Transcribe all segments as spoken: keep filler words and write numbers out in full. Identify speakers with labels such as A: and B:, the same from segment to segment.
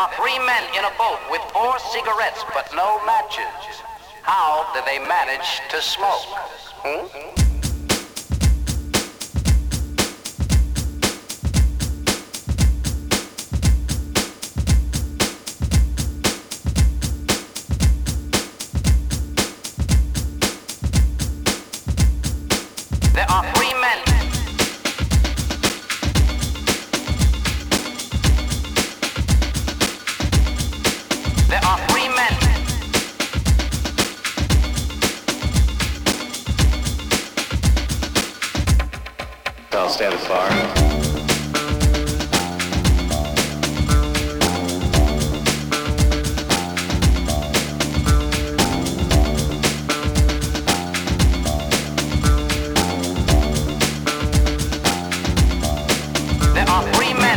A: are three men in a boat with four cigarettes but no matches. How do they manage to smoke? Hmm? There are three men. There are three men.
B: I'll stand afar.
A: There are three men.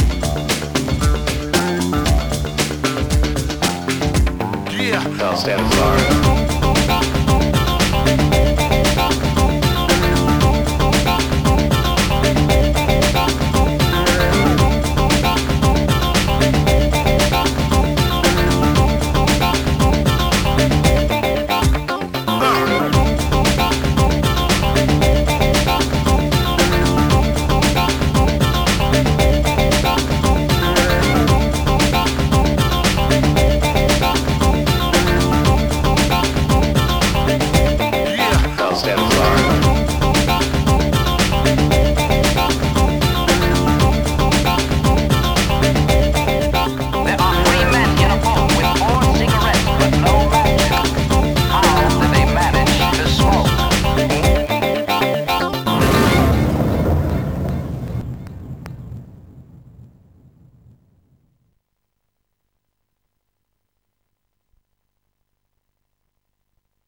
B: I'll stand